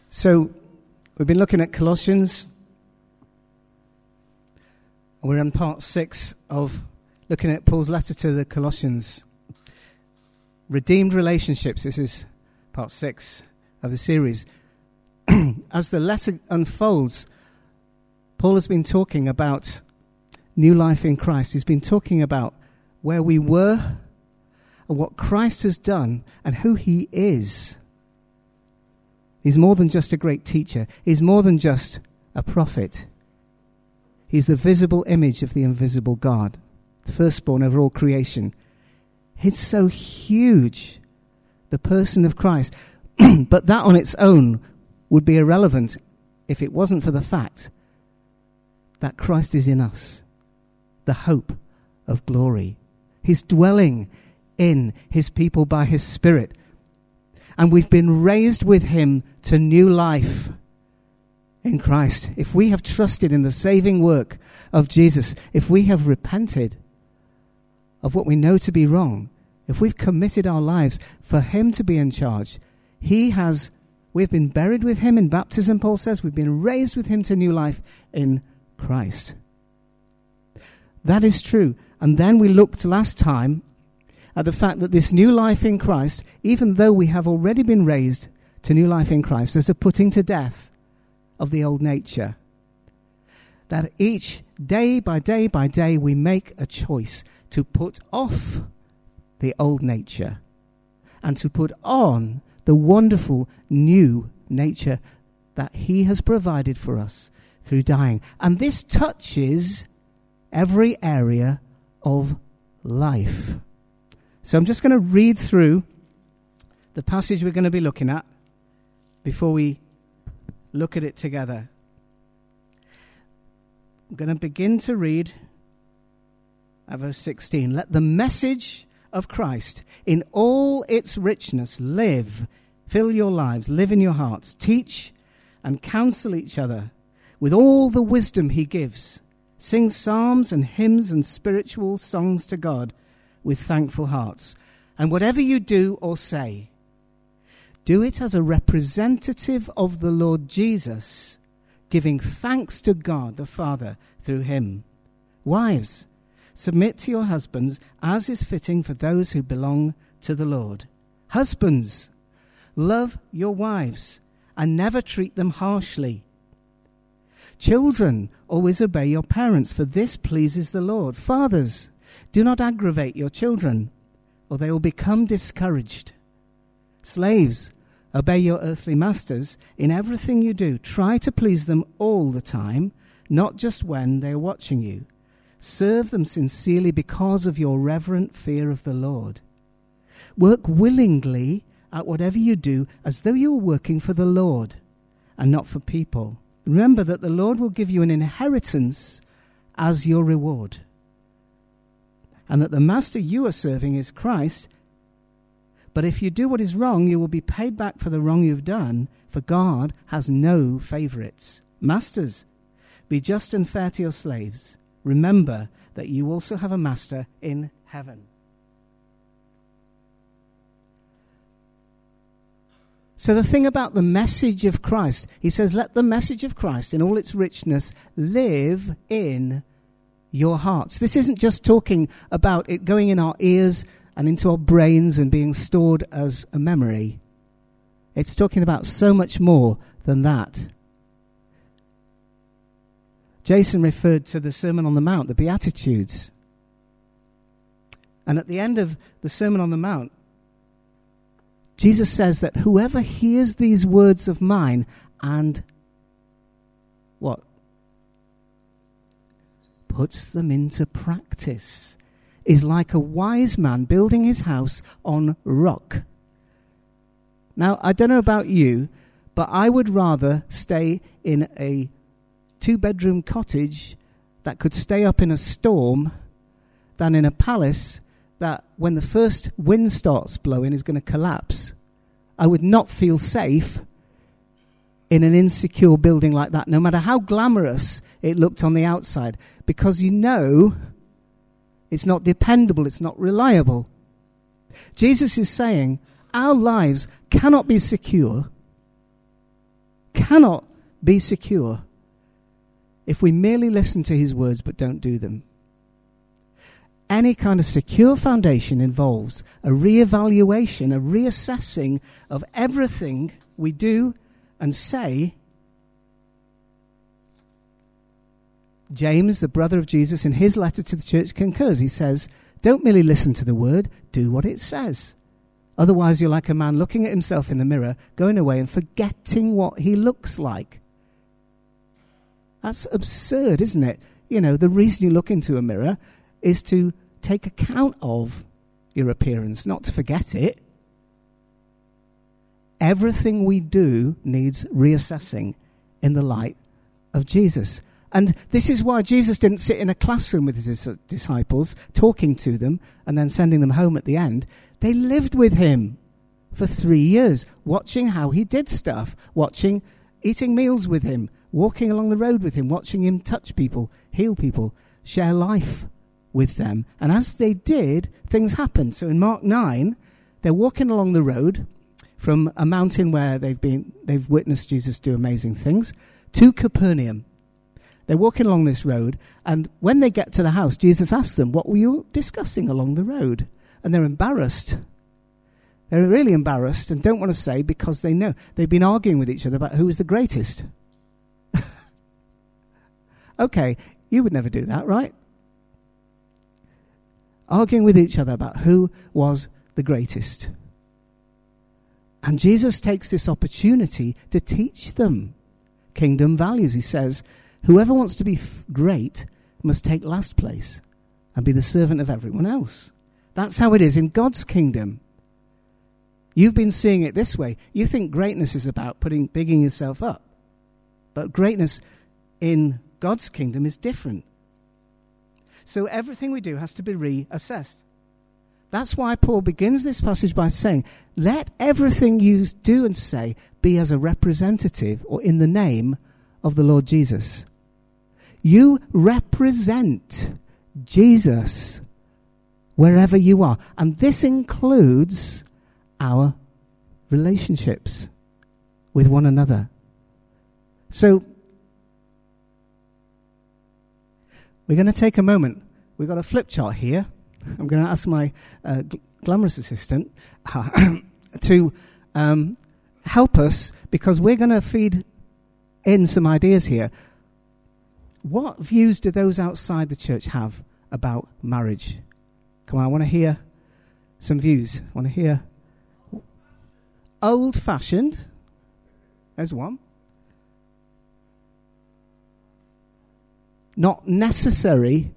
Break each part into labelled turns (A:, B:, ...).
A: So, we've been looking at Colossians. We're on part 6 of looking at Paul's letter to the Colossians. Redeemed relationships. This is part 6 of the series. As the letter unfolds, Paul has been talking about new life in Christ. He's been talking about where we were and what Christ has done and who he is. He's more than just a great teacher. He's more than just a prophet. He's the visible image of the invisible God, the firstborn over all creation. It's so huge, the person of Christ. But that on its own would be irrelevant if it wasn't for the fact that Christ is in us, the hope of glory. He's dwelling in his people by his Spirit. And we've been raised with him to new life in Christ. If we have trusted in the saving work of Jesus, if we have repented of what we know to be wrong, if we've committed our lives for him to be in charge, we've been buried with him in baptism, Paul says. We've been raised with him to new life in Christ. That is true. And then we looked last time at the fact that this new life in Christ, even though we have already been raised to new life in Christ, there's a putting to death of the old nature. That each day by day by day we make a choice to put off the old nature and to put on the wonderful new nature that he has provided for us through dying. And this touches every area of life. So I'm just going to read through the passage we're going to be looking at before we look at it together. I'm going to begin to read at verse 16. Let the message of Christ in all its richness fill your lives, live in your hearts, teach and counsel each other with all the wisdom he gives. Sing psalms and hymns and spiritual songs to God with thankful hearts. And whatever you do or say, do it as a representative of the Lord Jesus, giving thanks to God the Father through him. Wives, submit to your husbands as is fitting for those who belong to the Lord. Husbands, love your wives and never treat them harshly. Children, always obey your parents, for this pleases the Lord. Fathers, do not aggravate your children, or they will become discouraged. Slaves, obey your earthly masters in everything you do. Try to please them all the time, not just when they are watching you. Serve them sincerely because of your reverent fear of the Lord. Work willingly at whatever you do as though you were working for the Lord and not for people. Remember that the Lord will give you an inheritance as your reward, and that the master you are serving is Christ. But if you do what is wrong, you will be paid back for the wrong you've done, for God has no favorites. Masters, be just and fair to your slaves. Remember that you also have a master in heaven. So the thing about the message of Christ, he says, let the message of Christ in all its richness live in your hearts. This isn't just talking about it going in our ears and into our brains and being stored as a memory. It's talking about so much more than that. Jason referred to the Sermon on the Mount, the Beatitudes. And at the end of the Sermon on the Mount, Jesus says that whoever hears these words of mine and what? Puts them into practice is like a wise man building his house on rock. Now, I don't know about you, but I would rather stay in a 2-bedroom cottage that could stay up in a storm than in a palace that when the first wind starts blowing is going to collapse. I would not feel safe in an insecure building like that, no matter how glamorous it looked on the outside, because you know it's not dependable, it's not reliable. Jesus is saying our lives cannot be secure cannot be secure if we merely listen to his words but don't do them. Any kind of secure foundation involves a re-evaluation, a reassessing of everything we do and say. James, the brother of Jesus, in his letter to the church concurs. He says, don't merely listen to the word, do what it says. Otherwise, you're like a man looking at himself in the mirror, going away and forgetting what he looks like. That's absurd, isn't it? You know, the reason you look into a mirror is to take account of your appearance, not to forget it. Everything we do needs reassessing in the light of Jesus. And this is why Jesus didn't sit in a classroom with his disciples, talking to them and then sending them home at the end. They lived with him for 3 years, watching how he did stuff, eating meals with him, walking along the road with him, watching him touch people, heal people, share life with them. And as they did, things happened. So in Mark 9, they're walking along the road from a mountain where they've witnessed Jesus do amazing things to Capernaum. They're walking along this road, and when they get to the house, Jesus asks them, what were you discussing along the road? And they're embarrassed. They're really embarrassed and don't want to say, because they know they've been arguing with each other about who is the greatest. Okay, you would never do that, right? Arguing with each other about who was the greatest. And Jesus takes this opportunity to teach them kingdom values. He says, whoever wants to be great must take last place and be the servant of everyone else. That's how it is in God's kingdom. You've been seeing it this way. You think greatness is about bigging yourself up. But greatness in God's kingdom is different. So everything we do has to be reassessed. That's why Paul begins this passage by saying, let everything you do and say be as a representative or in the name of the Lord Jesus. You represent Jesus wherever you are. And this includes our relationships with one another. So we're going to take a moment. We've got a flip chart here. I'm going to ask my glamorous assistant to help us, because we're going to feed in some ideas here. What views do those outside the church have about marriage? Come on, I want to hear some views. I want to hear old-fashioned. There's one. Not necessary.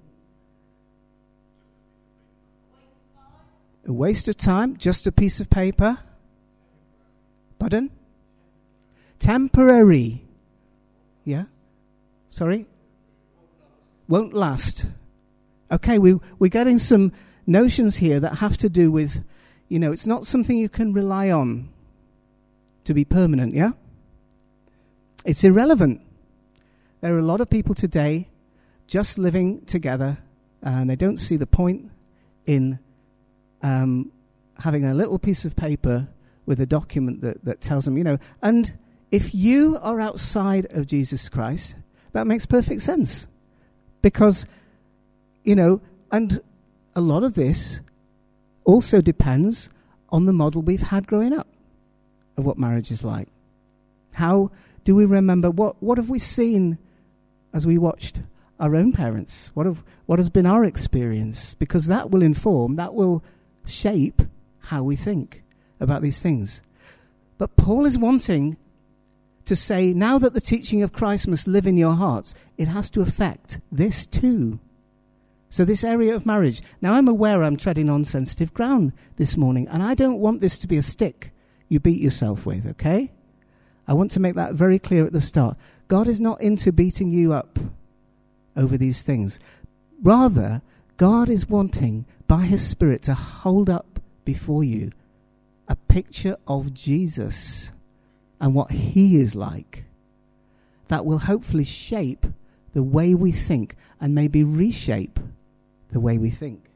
A: A waste of time. Just a piece of paper. Pardon? Temporary. Yeah? Sorry? Won't last. Okay, we're getting some notions here that have to do with, it's not something you can rely on to be permanent, yeah? It's irrelevant. There are a lot of people today just living together, and they don't see the point in having a little piece of paper with a document that tells them, and if you are outside of Jesus Christ, that makes perfect sense. Because, and a lot of this also depends on the model we've had growing up of what marriage is like. How do we remember, what have we seen as we watched our own parents? What has been our experience? Because that will inform, that will shape how we think about these things. But Paul is wanting to say, now that the teaching of Christ must live in your hearts, it has to affect this too. So this area of marriage. Now I'm aware I'm treading on sensitive ground this morning, and I don't want this to be a stick you beat yourself with, okay? I want to make that very clear at the start. God is not into beating you up over these things. Rather, God is wanting, by his Spirit, to hold up before you a picture of Jesus and what he is like. That will hopefully shape the way we think and maybe reshape the way we think.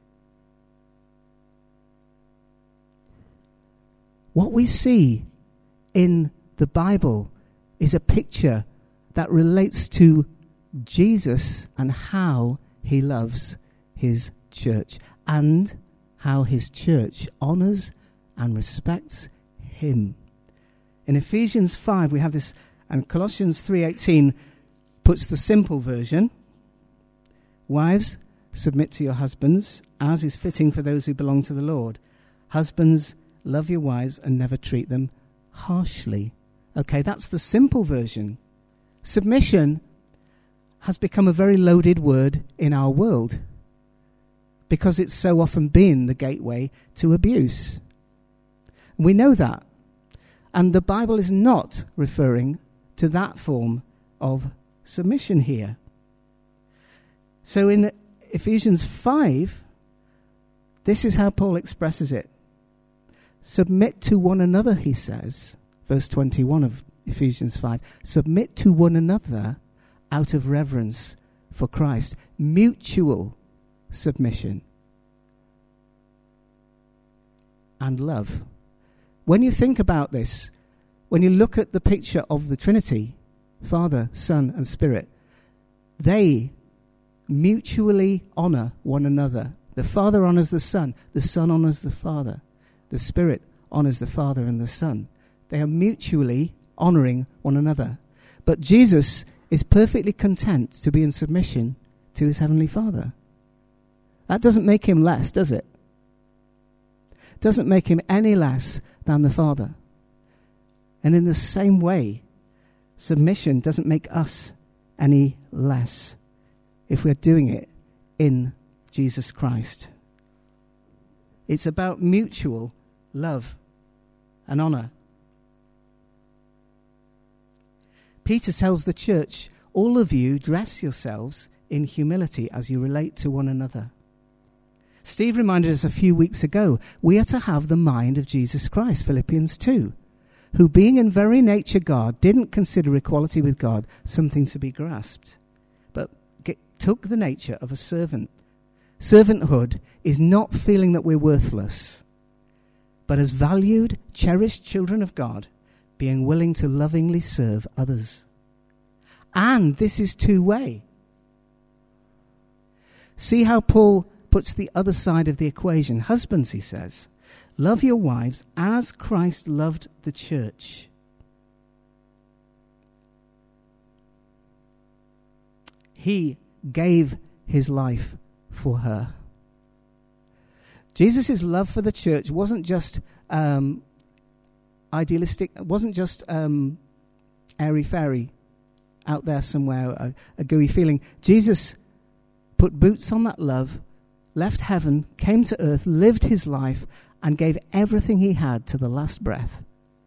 A: What we see in the Bible is a picture that relates to Jesus and how he loves his church and how his church honors and respects him. In Ephesians 5 we have this, and Colossians 3:18 puts the simple version. Wives, submit to your husbands, as is fitting for those who belong to the Lord. Husbands, love your wives and never treat them harshly. Okay, that's the simple version. Submission has become a very loaded word in our world because it's so often been the gateway to abuse. We know that. And the Bible is not referring to that form of submission here. So in Ephesians 5, this is how Paul expresses it. Submit to one another, he says, verse 21 of Ephesians 5. Submit to one another out of reverence for Christ. Mutual submission and love. When you think about this, when you look at the picture of the Trinity, Father, Son, and Spirit, they mutually honor one another. The Father honors the Son honors the Father, the Spirit honors the Father and the Son. They are mutually honoring one another. But Jesus is perfectly content to be in submission to his Heavenly Father. That doesn't make him less, does it? Doesn't make him any less than the Father. And in the same way, submission doesn't make us any less if we're doing it in Jesus Christ. It's about mutual love and honor. Peter tells the church, all of you dress yourselves in humility as you relate to one another. Steve reminded us a few weeks ago, we are to have the mind of Jesus Christ, Philippians 2, who being in very nature God, didn't consider equality with God something to be grasped, but took the nature of a servant. Servanthood is not feeling that we're worthless, but as valued, cherished children of God, being willing to lovingly serve others. And this is two-way. See how Paul puts the other side of the equation. Husbands, he says, love your wives as Christ loved the church. He gave his life for her. Jesus' love for the church wasn't just idealistic, it wasn't just airy-fairy out there somewhere, a gooey feeling. Jesus put boots on that love, left heaven, came to earth, lived his life, and gave everything he had to the last breath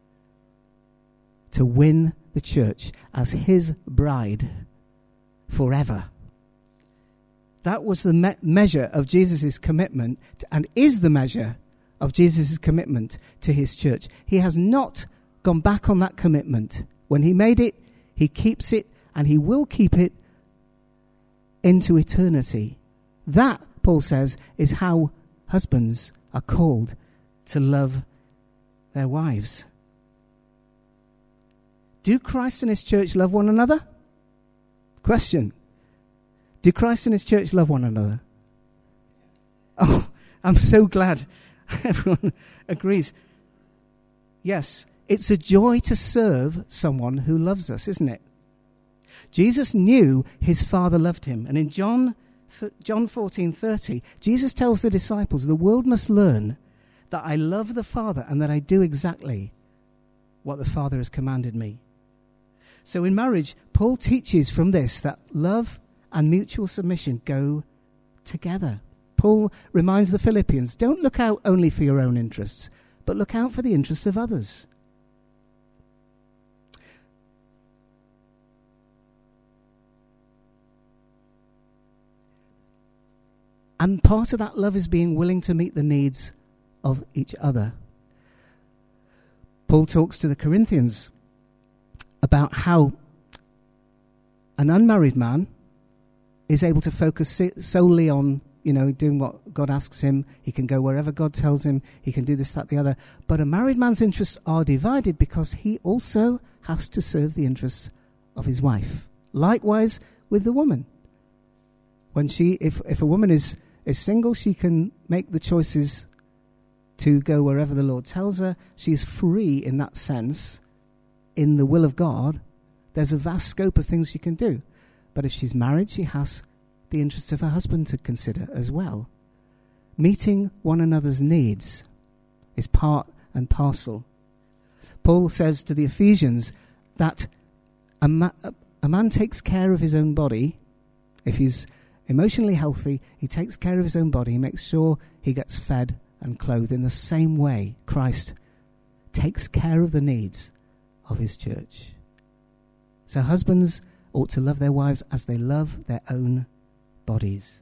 A: to win the church as his bride forever. That was the measure of Jesus' commitment and is the measure of Jesus' commitment to his church. He has not gone back on that commitment. When he made it, he keeps it, and he will keep it into eternity. That, Paul says, is how husbands are called to love their wives. Do Christ and his church love one another? Question. Do Christ and his church love one another? Oh, I'm so glad everyone agrees. Yes, it's a joy to serve someone who loves us, isn't it? Jesus knew his Father loved him. And in John 14:30, Jesus tells the disciples, the world must learn that I love the Father and that I do exactly what the Father has commanded me. So in marriage, Paul teaches from this that love and mutual submission go together. Paul reminds the Philippians, don't look out only for your own interests, but look out for the interests of others. And part of that love is being willing to meet the needs of each other. Paul talks to the Corinthians about how an unmarried man is able to focus solely on doing what God asks him. He can go wherever God tells him. He can do this, that, the other. But a married man's interests are divided because he also has to serve the interests of his wife. Likewise with the woman. When if a woman is single, she can make the choices to go wherever the Lord tells her. She's free in that sense. In the will of God, there's a vast scope of things she can do. But if she's married, she has the interests of her husband to consider as well. Meeting one another's needs is part and parcel. Paul says to the Ephesians that a man takes care of his own body. If he's emotionally healthy, he takes care of his own body. He makes sure he gets fed and clothed. In the same way, Christ takes care of the needs of his church. So husbands ought to love their wives as they love their own bodies.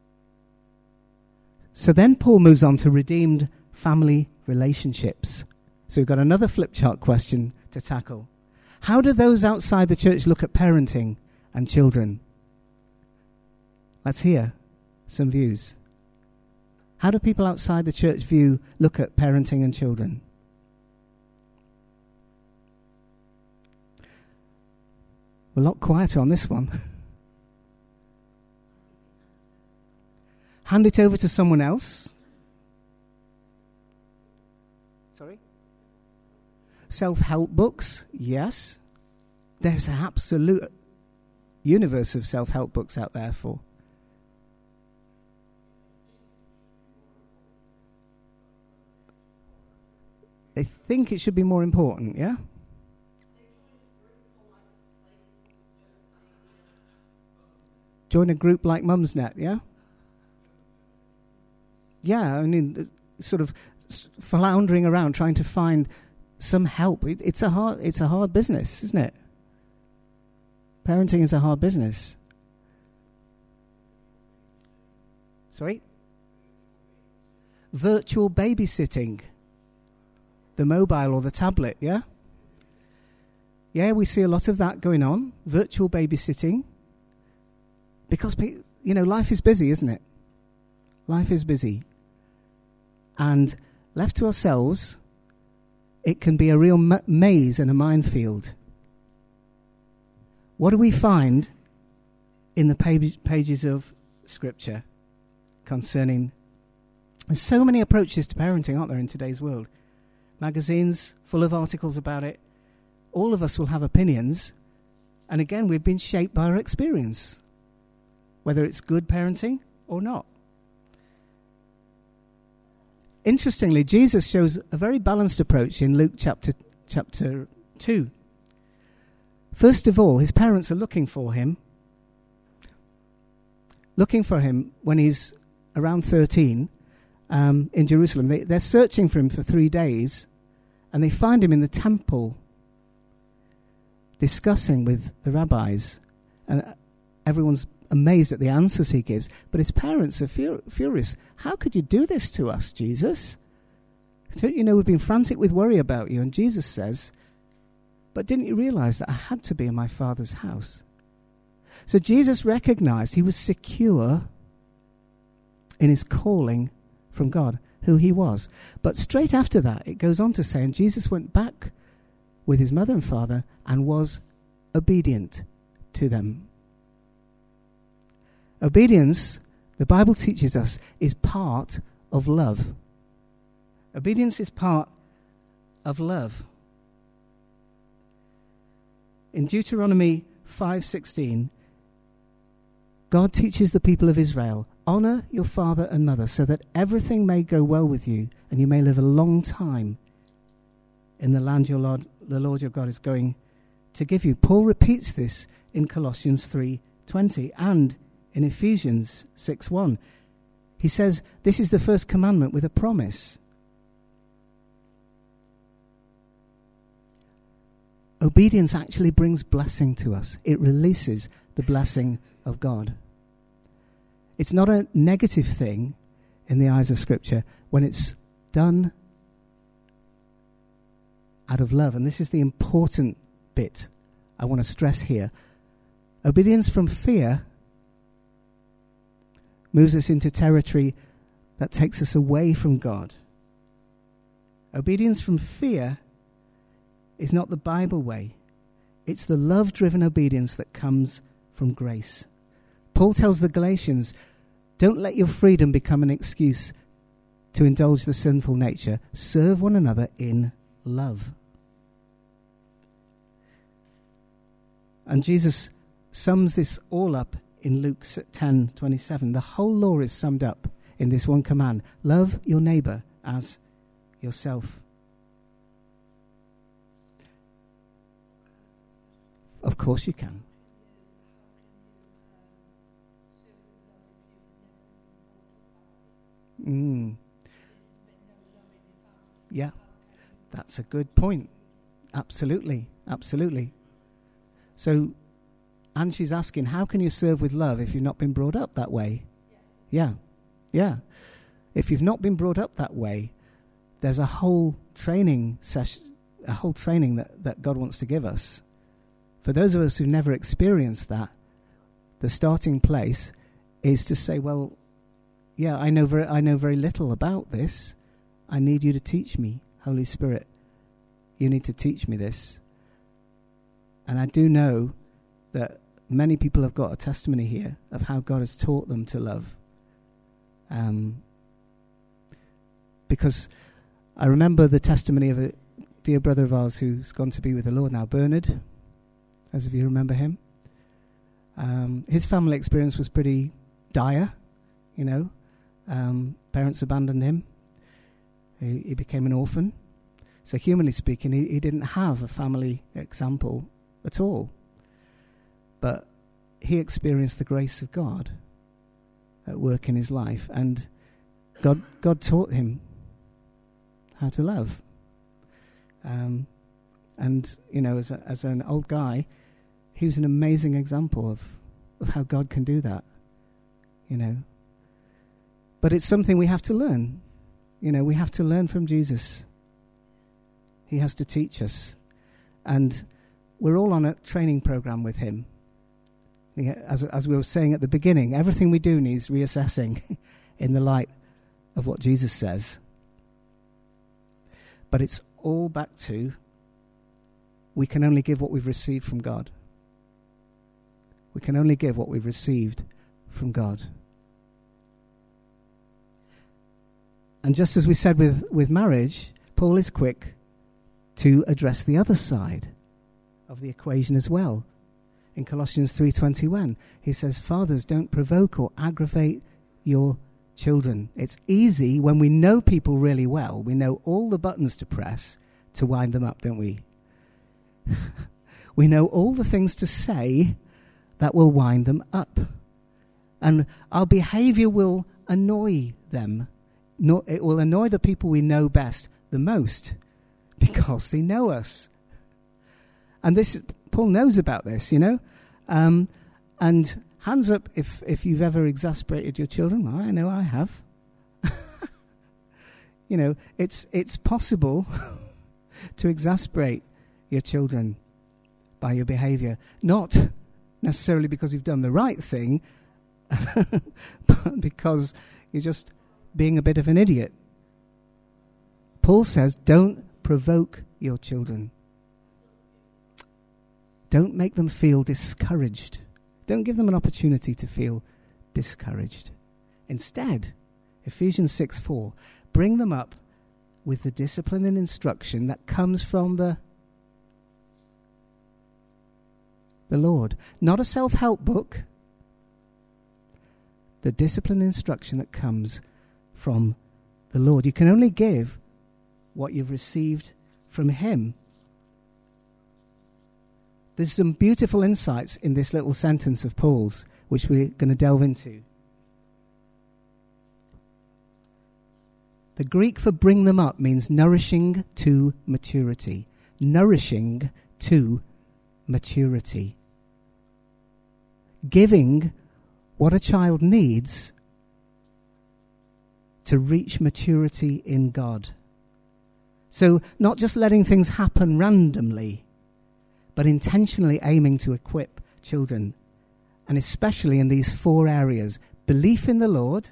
A: So then Paul moves on to redeemed family relationships. So we've got another flip chart question to tackle. How do those outside the church look at parenting and children? Let's hear some views. How do people outside the church look at parenting and children? We're a lot quieter on this one. Hand it over to someone else. Sorry? Self-help books, yes. There's an absolute universe of self-help books out there for. They think it should be more important, yeah? Join a group like Mumsnet, yeah? Yeah, I mean, sort of floundering around trying to find some help. It's a hard business, isn't it? Parenting is a hard business. Sorry? Virtual babysitting. The mobile or the tablet, yeah? Yeah, we see a lot of that going on. Virtual babysitting. Because, life is busy, isn't it? Life is busy. And left to ourselves, it can be a real maze and a minefield. What do we find in the pages of Scripture concerning... There's so many approaches to parenting, aren't there, in today's world? Magazines full of articles about it. All of us will have opinions. And again, we've been shaped by our experience, whether it's good parenting or not. Interestingly, Jesus shows a very balanced approach in Luke chapter 2. First of all, his parents are looking for him when he's around 13 in Jerusalem. They're searching for him for 3 days, and they find him in the temple discussing with the rabbis. And everyone's amazed at the answers he gives, but his parents are furious. How could you do this to us, Jesus? Don't you know we've been frantic with worry about you? And Jesus says, but didn't you realize that I had to be in my Father's house? So Jesus recognized he was secure in his calling from God, who he was. But straight after that, it goes on to say, and Jesus went back with his mother and father and was obedient to them. Obedience, the Bible teaches us, is part of love. Obedience is part of love. In Deuteronomy 5:16, God teaches the people of Israel, honor your father and mother so that everything may go well with you and you may live a long time in the land the Lord your God is going to give you. Paul repeats this in Colossians 3:20 and in Ephesians 6:1. He says, this is the first commandment with a promise. Obedience actually brings blessing to us. It releases the blessing of God. It's not a negative thing in the eyes of Scripture when it's done out of love. And this is the important bit I want to stress here. Obedience from fear moves us into territory that takes us away from God. Obedience from fear is not the Bible way. It's the love-driven obedience that comes from grace. Paul tells the Galatians, don't let your freedom become an excuse to indulge the sinful nature. Serve one another in love. And Jesus sums this all up in Luke 10:27. The whole law is summed up in this one command. Love your neighbor as yourself. Of course you can. Yeah, that's a good point. Absolutely, absolutely. So, and she's asking, how can you serve with love if you've not been brought up that way? Yeah. If you've not been brought up that way, there's a whole training session, a whole training that God wants to give us. For those of us who've never experienced that, the starting place is to say, well, yeah, I know very little about this. I need you to teach me, Holy Spirit. You need to teach me this. And I do know that many people have got a testimony here of how God has taught them to love. Because I remember the testimony of a dear brother of ours who's gone to be with the Lord now, Bernard, as if you remember him. His family experience was pretty dire, you know. Parents abandoned him. He became an orphan. So humanly speaking, he didn't have a family example at all. But he experienced the grace of God at work in his life. And God taught him how to love. And, you know, as an old guy, he was an amazing example of how God can do that, you know. But it's something we have to learn. You know, we have to learn from Jesus. He has to teach us. And we're all on a training program with him. As we were saying at the beginning, everything we do needs reassessing in the light of what Jesus says. But it's all back to, we can only give what we've received from God. We can only give what we've received from God. And just as we said with marriage, Paul is quick to address the other side of the equation as well. In Colossians 3:21, he says, fathers, don't provoke or aggravate your children. It's easy when we know people really well. We know all the buttons to press to wind them up, don't we? We know all the things to say that will wind them up. And our behavior will annoy them. It will annoy the people we know best the most because they know us. And this, Paul knows about this, you know. And hands up if you've ever exasperated your children. Well, I know I have. You know, it's possible to exasperate your children by your behavior. Not necessarily because you've done the right thing, but because you're just being a bit of an idiot. Paul says, don't provoke your children. Don't make them feel discouraged. Don't give them an opportunity to feel discouraged. Instead, Ephesians 6:4, bring them up with the discipline and instruction that comes from the Lord. Not a self-help book. The discipline and instruction that comes from the Lord. You can only give what you've received from him. There's some beautiful insights in this little sentence of Paul's, which we're going to delve into. The Greek for bring them up means nourishing to maturity. Nourishing to maturity. Giving what a child needs to reach maturity in God. So not just letting things happen randomly, but intentionally aiming to equip children, and especially in these 4 areas: belief in the Lord,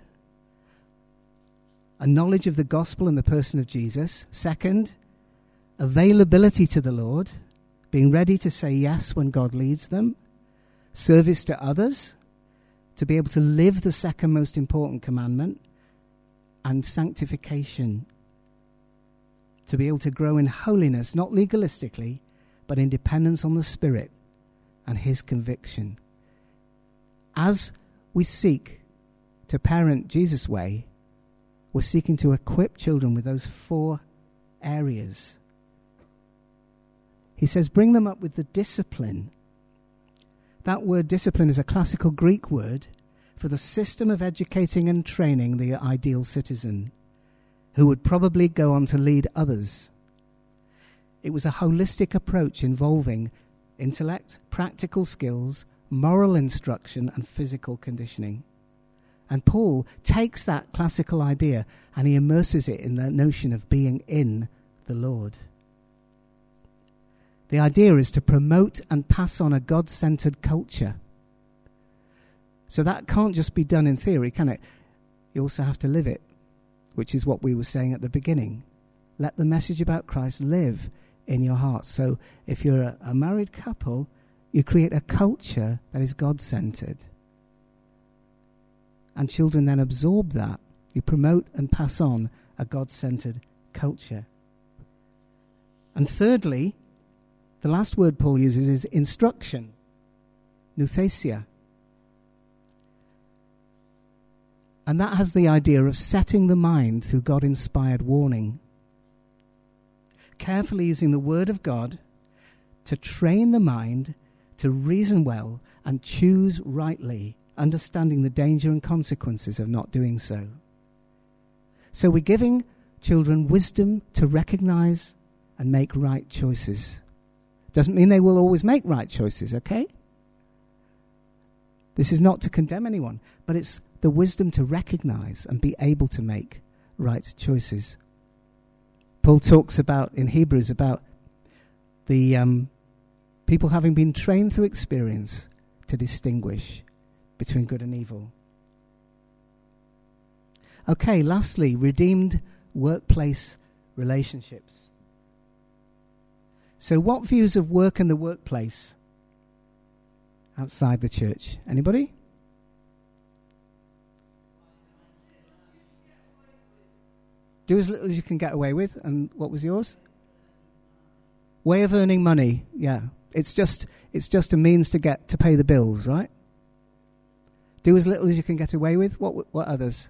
A: a knowledge of the gospel and the person of Jesus. Second, availability to the Lord, being ready to say yes when God leads them. Service to others, to be able to live the second most important commandment. And sanctification, to be able to grow in holiness, not legalistically, but in dependence on the Spirit and His conviction. As we seek to parent Jesus' way, we're seeking to equip children with those 4 areas. He says, bring them up with the discipline. That word discipline is a classical Greek word for the system of educating and training the ideal citizen, who would probably go on to lead others. It was a holistic approach involving intellect, practical skills, moral instruction, and physical conditioning. And Paul takes that classical idea and he immerses it in the notion of being in the Lord. The idea is to promote and pass on a God-centered culture. So that can't just be done in theory, can it? You also have to live it, which is what we were saying at the beginning. Let the message about Christ live in your heart. So if you're a married couple, you create a culture that is God-centered. And children then absorb that. You promote and pass on a God-centered culture. And thirdly, the last word Paul uses is instruction, nouthesia. And that has the idea of setting the mind through God-inspired warning. Carefully using the Word of God to train the mind to reason well and choose rightly, understanding the danger and consequences of not doing so. So we're giving children wisdom to recognize and make right choices. Doesn't mean they will always make right choices, okay? This is not to condemn anyone, but it's the wisdom to recognize and be able to make right choices. Paul talks about, in Hebrews, about the people having been trained through experience to distinguish between good and evil. Okay, lastly, redeemed workplace relationships. So what views of work and the workplace outside the church? Anybody? Do as little as you can get away with. And what was yours? Way of earning money. Yeah. It's just a means to pay the bills, right? Do as little as you can get away with. What others?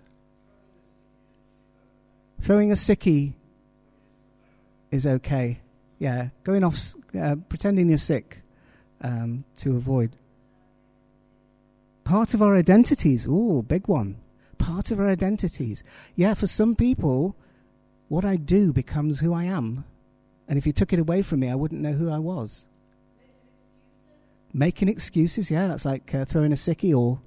A: Throwing a sickie is okay. Yeah. Going off, pretending you're sick to avoid. Part of our identities. Ooh, big one. Part of our identities. Yeah, for some people, what I do becomes who I am. And if you took it away from me, I wouldn't know who I was. Making excuses, yeah, that's like throwing a sickie or...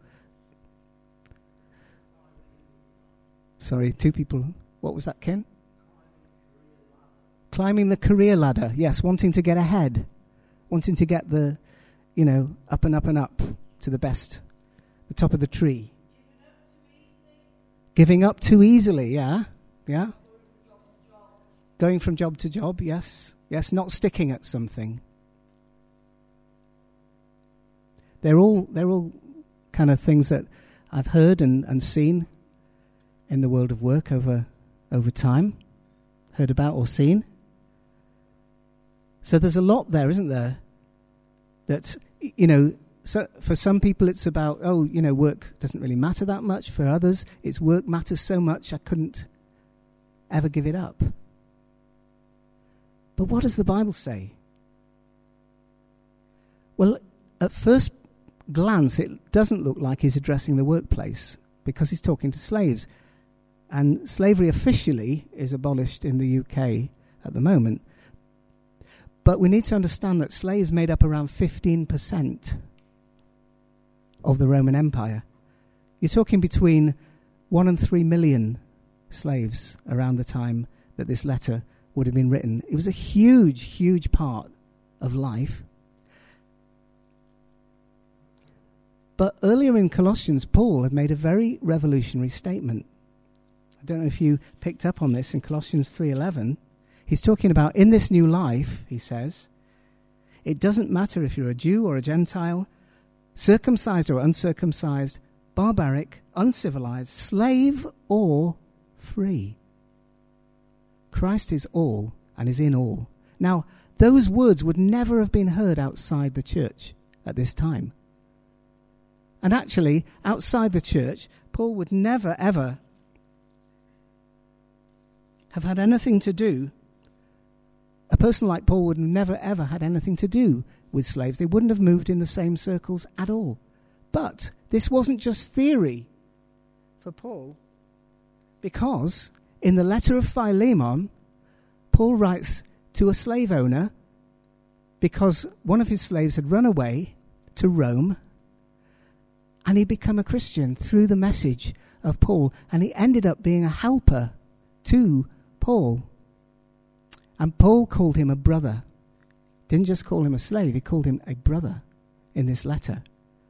A: Sorry, 2 people. What was that, Ken? Climbing the career ladder. Yes, wanting to get ahead. Wanting to get the, up and up and up to the best, the top of the tree. Giving up too easily, yeah. Yeah. Going from job to job, yes. Yes, not sticking at something. They're all kind of things that I've heard and seen in the world of work over time. Heard about or seen. So there's a lot there, isn't there? That, so for some people it's about, work doesn't really matter that much. For others, it's work matters so much I couldn't ever give it up. But what does the Bible say? Well, at first glance, it doesn't look like he's addressing the workplace because he's talking to slaves. And slavery officially is abolished in the UK at the moment. But we need to understand that slaves made up around 15% of the Roman Empire. You're talking between 1 and 3 million slaves around the time that this letter would have been written. It was a huge, huge part of life. But earlier in Colossians, Paul had made a very revolutionary statement. I don't know if you picked up on this in Colossians 3:11. He's talking about in this new life, he says, it doesn't matter if you're a Jew or a Gentile, circumcised or uncircumcised, barbaric, uncivilized, slave or free. Christ is all and is in all. Now, those words would never have been heard outside the church at this time. And actually, outside the church, Paul would never, ever have had anything to do. A person like Paul would have never, ever had anything to do with slaves. They wouldn't have moved in the same circles at all. But this wasn't just theory for Paul, because in the letter of Philemon, Paul writes to a slave owner because one of his slaves had run away to Rome, and he'd become a Christian through the message of Paul, and he ended up being a helper to Paul. And Paul called him a brother. Didn't just call him a slave, he called him a brother in this letter.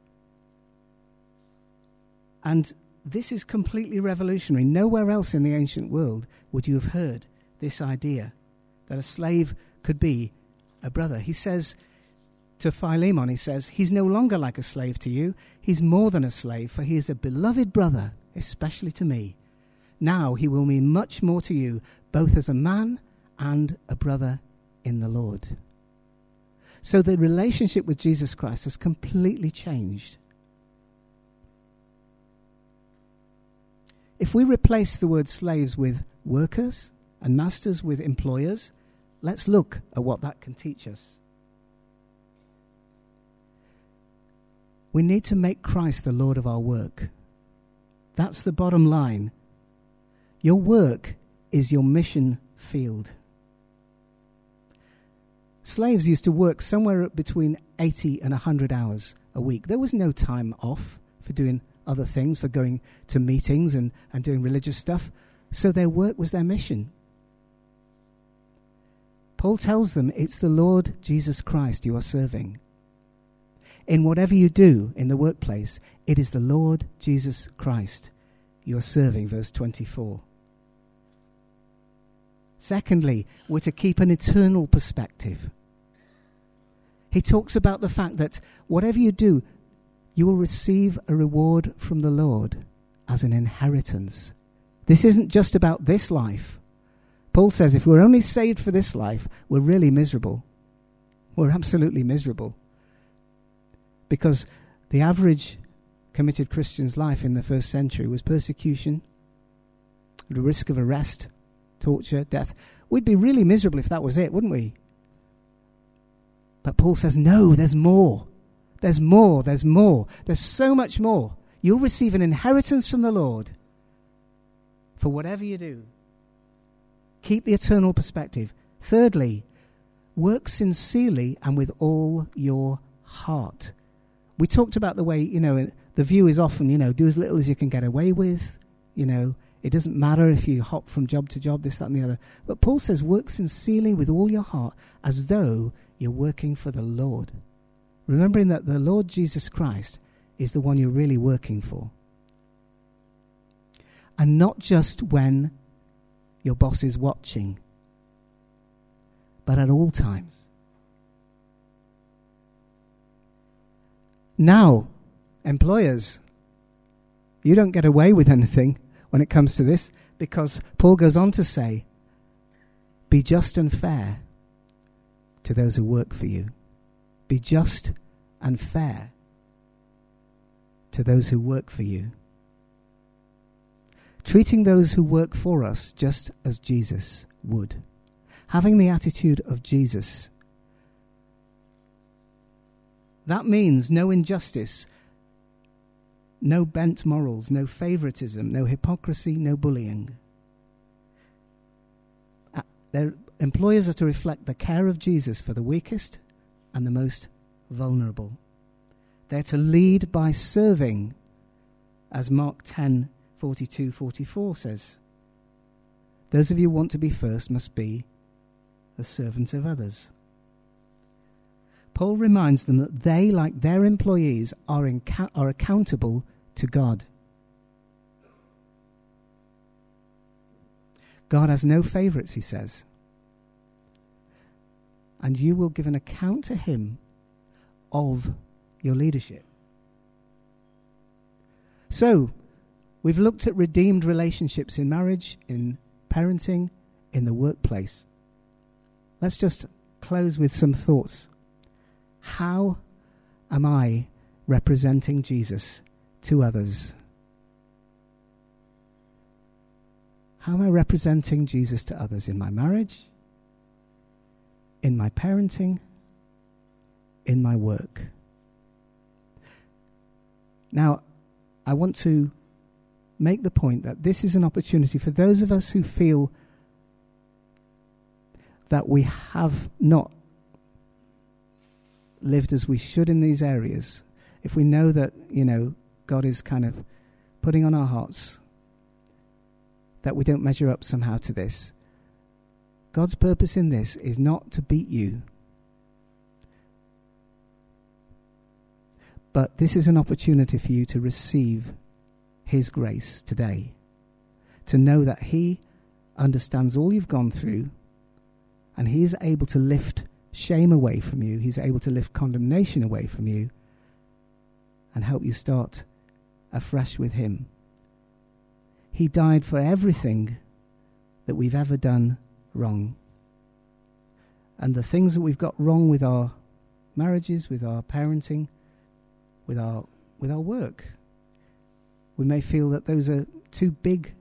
A: And this is completely revolutionary. Nowhere else in the ancient world would you have heard this idea that a slave could be a brother. He says to Philemon, he says, he's no longer like a slave to you. He's more than a slave, for he is a beloved brother, especially to me. Now he will mean much more to you, both as a man and a brother in the Lord. So the relationship with Jesus Christ has completely changed. If we replace the word slaves with workers and masters with employers, let's look at what that can teach us. We need to make Christ the Lord of our work. That's the bottom line. Your work is your mission field. Slaves used to work somewhere between 80 and 100 hours a week. There was no time off for doing other things, for going to meetings and doing religious stuff. So their work was their mission. Paul tells them it's the Lord Jesus Christ you are serving. In whatever you do in the workplace, it is the Lord Jesus Christ you are serving, verse 24. Secondly, we're to keep an eternal perspective. He talks about the fact that whatever you do, you will receive a reward from the Lord as an inheritance. This isn't just about this life. Paul says if we're only saved for this life, we're really miserable. We're absolutely miserable. Because the average committed Christian's life in the first century was persecution, the risk of arrest, torture, death. We'd be really miserable if that was it, wouldn't we? But Paul says, no, there's more. There's more, there's more. There's so much more. You'll receive an inheritance from the Lord for whatever you do. Keep the eternal perspective. Thirdly, work sincerely and with all your heart. We talked about the way, the view is often, do as little as you can get away with. It doesn't matter if you hop from job to job, this, that, and the other. But Paul says, work sincerely with all your heart as though you're working for the Lord. Remembering that the Lord Jesus Christ is the one you're really working for. And not just when your boss is watching, but at all times. Now, employers, you don't get away with anything when it comes to this, because Paul goes on to say, be just and fair to those who work for you. Be just and fair to those who work for you. Treating those who work for us just as Jesus would. Having the attitude of Jesus. That means no injustice, no bent morals, no favoritism, no hypocrisy, no bullying. Their employers are to reflect the care of Jesus for the weakest and the most vulnerable. They're to lead by serving, as Mark 10:42-44 says. Those of you who want to be first must be the servant of others. Paul reminds them that they, like their employees, are accountable to God. God has no favorites, he says. And you will give an account to him of your leadership. So, we've looked at redeemed relationships in marriage, in parenting, in the workplace. Let's just close with some thoughts. How am I representing Jesus to others? How am I representing Jesus to others in my marriage, in my parenting, in my work? Now, I want to make the point that this is an opportunity for those of us who feel that we have not lived as we should in these areas. If we know that, God is kind of putting on our hearts that we don't measure up somehow to this. God's purpose in this is not to beat you. But this is an opportunity for you to receive his grace today. To know that he understands all you've gone through, and he is able to lift shame away from you. He's able to lift condemnation away from you and help you start afresh with him. He died for everything that we've ever done wrong. And the things that we've got wrong with our marriages, with our parenting, with our work, we may feel that those are too big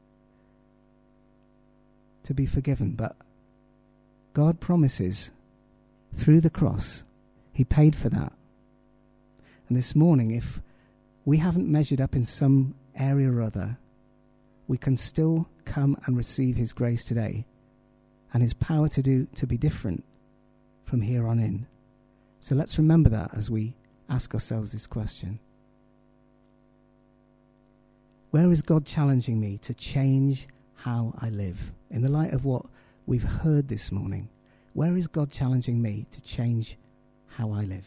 A: to be forgiven. But God promises through the cross, he paid for that. And this morning, if we haven't measured up in some area or other, we can still come and receive his grace today and his power to be different from here on in. So let's remember that as we ask ourselves this question. Where is God challenging me to change how I live? In the light of what we've heard this morning, where is God challenging me to change how I live?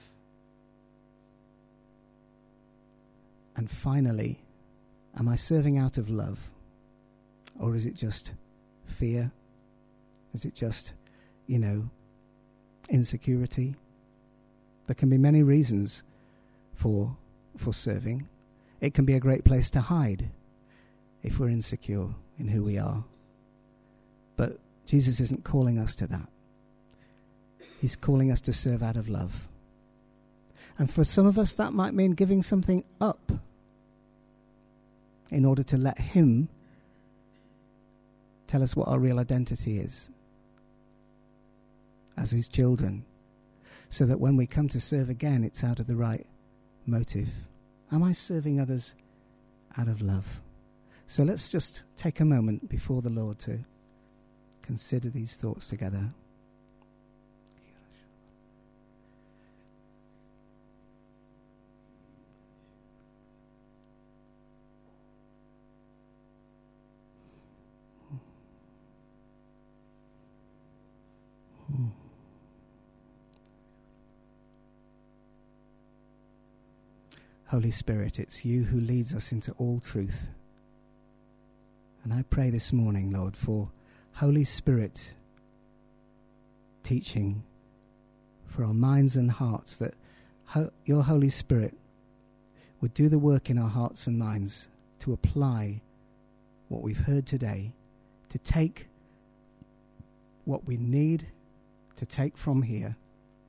A: And finally, am I serving out of love? Or is it just fear? Is it just, insecurity? There can be many reasons for serving. It can be a great place to hide if we're insecure in who we are. But Jesus isn't calling us to that. He's calling us to serve out of love. And for some of us, that might mean giving something up in order to let him tell us what our real identity is as his children, so that when we come to serve again, it's out of the right motive. Am I serving others out of love? So let's just take a moment before the Lord to consider these thoughts together. Holy Spirit, it's you who leads us into all truth. And I pray this morning, Lord, for Holy Spirit teaching for our minds and hearts, that your Holy Spirit would do the work in our hearts and minds to apply what we've heard today, to take what we need to take from here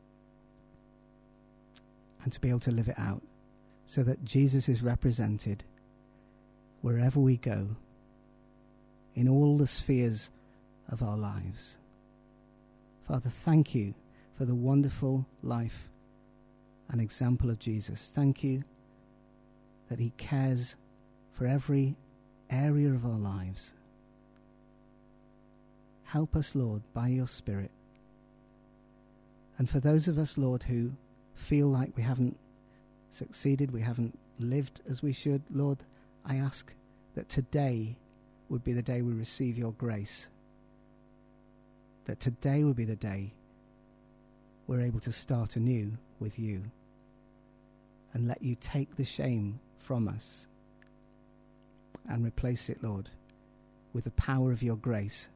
A: and to be able to live it out, so that Jesus is represented wherever we go, in all the spheres of our lives. Father, thank you for the wonderful life and example of Jesus. Thank you that he cares for every area of our lives. Help us, Lord, by your Spirit. And for those of us, Lord, who feel like we haven't succeeded, we haven't lived as we should, Lord, I ask that today would be the day we receive your grace. That today would be the day we're able to start anew with you and let you take the shame from us and replace it, Lord, with the power of your grace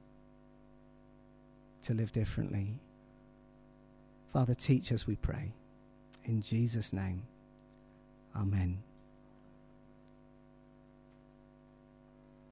A: to live differently. Father, teach us, we pray. In Jesus' name, amen.